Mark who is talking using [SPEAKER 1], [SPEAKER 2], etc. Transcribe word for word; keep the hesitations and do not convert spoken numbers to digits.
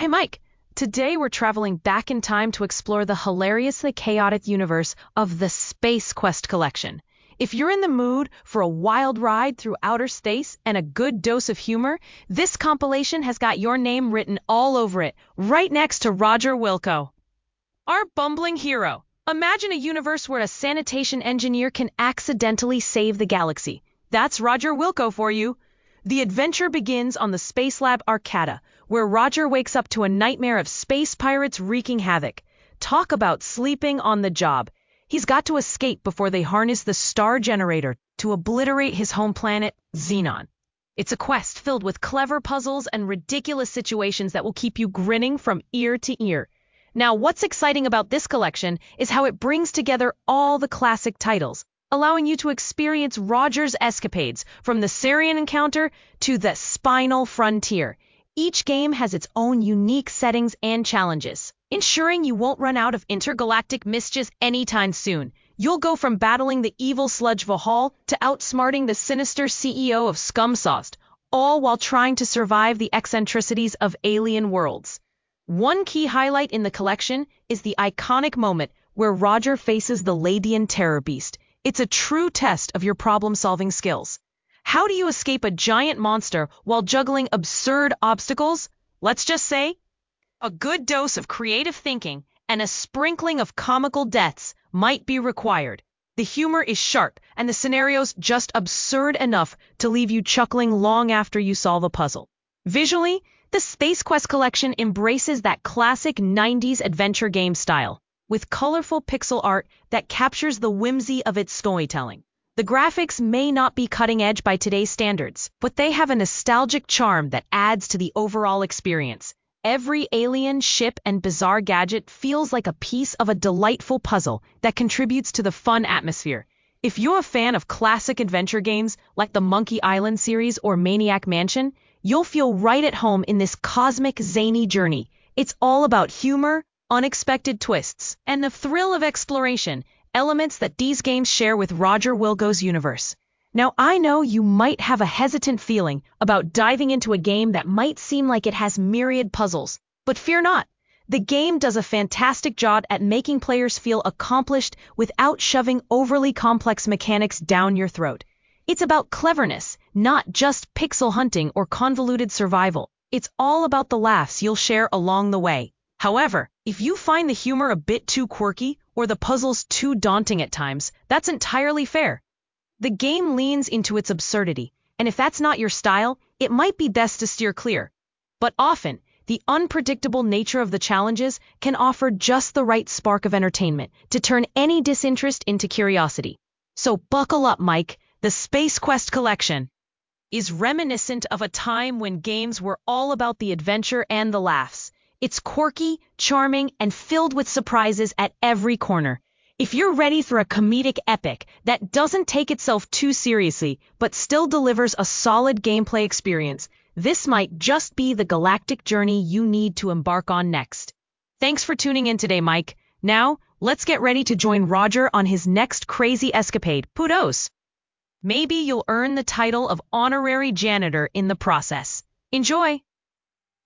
[SPEAKER 1] Hey Mike, today we're traveling back in time to explore the hilariously chaotic universe of the Space Quest collection. If you're in the mood for a wild ride through outer space and a good dose of humor, this compilation has got your name written all over it, right next to Roger Wilco, our bumbling hero. Imagine a universe where a sanitation engineer can accidentally save the galaxy. That's Roger Wilco for you. The adventure begins on the Space Lab Arcata, where Roger wakes up to a nightmare of space pirates wreaking havoc. Talk about sleeping on the job. He's got to escape before they harness the star generator to obliterate his home planet, Xenon. It's a quest filled with clever puzzles and ridiculous situations that will keep you grinning from ear to ear. Now, what's exciting about this collection is how it brings together all the classic titles, allowing you to experience Roger's escapades from the Sarian encounter to the Spinal Frontier. Each game has its own unique settings and challenges, ensuring you won't run out of intergalactic mischief anytime soon. You'll go from battling the evil sludge Vahal to outsmarting the sinister C E O of Scumsauce, all while trying to survive the eccentricities of alien worlds. One key highlight in the collection is the iconic moment where Roger faces the Ladian terror beast. It's a true test of your problem-solving skills. How do you escape a giant monster while juggling absurd obstacles? Let's just say, a good dose of creative thinking and a sprinkling of comical deaths might be required. The humor is sharp and the scenarios just absurd enough to leave you chuckling long after you solve a puzzle. Visually, the Space Quest collection embraces that classic nineties adventure game style, with colorful pixel art that captures the whimsy of its storytelling. The graphics may not be cutting edge by today's standards, but they have a nostalgic charm that adds to the overall experience. Every alien, ship, and bizarre gadget feels like a piece of a delightful puzzle that contributes to the fun atmosphere. If you're a fan of classic adventure games like the Monkey Island series or Maniac Mansion, you'll feel right at home in this cosmic, zany journey. It's all about humor, unexpected twists, and the thrill of exploration, elements that these games share with Roger Wilco's universe. Now, I know you might have a hesitant feeling about diving into a game that might seem like it has myriad puzzles, but fear not. The game does a fantastic job at making players feel accomplished without shoving overly complex mechanics down your throat. It's about cleverness, not just pixel hunting or convoluted survival. It's all about the laughs you'll share along the way. However, if you find the humor a bit too quirky or the puzzles too daunting at times, that's entirely fair. The game leans into its absurdity, and if that's not your style, it might be best to steer clear. But often, the unpredictable nature of the challenges can offer just the right spark of entertainment to turn any disinterest into curiosity. So buckle up, Mike. The Space Quest collection is reminiscent of a time when games were all about the adventure and the laughs. It's quirky, charming, and filled with surprises at every corner. If you're ready for a comedic epic that doesn't take itself too seriously but still delivers a solid gameplay experience, this might just be the galactic journey you need to embark on next. Thanks for tuning in today, Mike. Now, let's get ready to join Roger on his next crazy escapade. Kudos! Maybe you'll earn the title of honorary janitor in the process. Enjoy!